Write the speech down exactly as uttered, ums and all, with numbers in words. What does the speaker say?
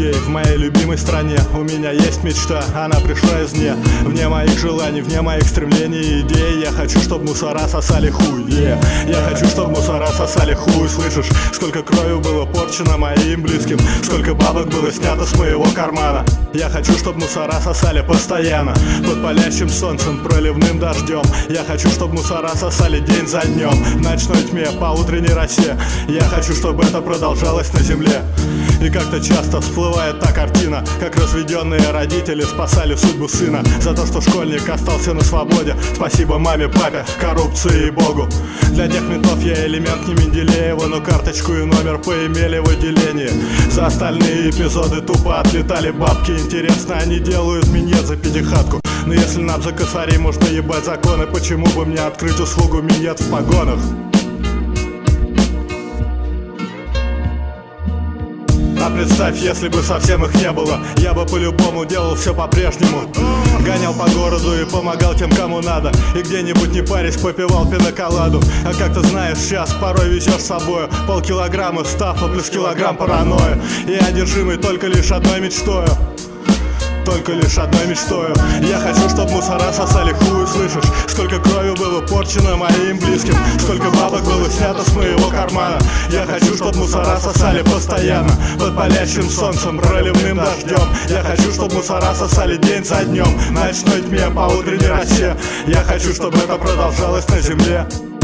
людей в моей любимой стране. У меня есть мечта, она пришла извне, вне моих желаний, вне моих стремлений и идей. Я хочу, чтобы мусора сосали хуй, yeah. Я хочу, чтобы мусора сосали хуй. Слышишь, сколько крови было порчено моим близким, сколько бабок было снято с моего кармана. Я хочу, чтобы мусора сосали постоянно, под палящим солнцем, проливным дождем. Я хочу, чтобы мусора сосали день за днем, в ночной тьме, по утренней росе. Я хочу, чтобы это продолжалось на земле. И как-то часто всплывает та картина, как разведенные родители спасали судьбу сына за то, что школьник остался на свободе. Спасибо маме, папе, коррупции и Богу. Для тех ментов я элемент не Менделеева, но карточку и номер поимели в отделении. За остальные эпизоды тупо отлетали бабки. Интересно, они делают минет за пятихатку. Но если нам за косари можно ебать законы, почему бы мне открыть услугу минет в погонах? А представь, если бы совсем их не было, я бы по-любому делал все по-прежнему. Гонял по городу и помогал тем, кому надо, и где-нибудь не парясь попивал пиноколаду. А как ты знаешь, сейчас порой везешь с собой полкилограмма стафа плюс килограмм паранойи. И одержимый только лишь одной мечтою, только лишь одной мечтою. Я хочу, чтобы мусора сосали хуй, слышишь? Сколько крови было порчено моим близким, сколько бабок было снято с моего кармана. Я хочу, чтобы мусора сосали постоянно, под палящим солнцем, проливным дождем. Я хочу, чтобы мусора сосали день за днем, в ночной тьме, по утренней росе. Я хочу, чтобы это продолжалось на земле.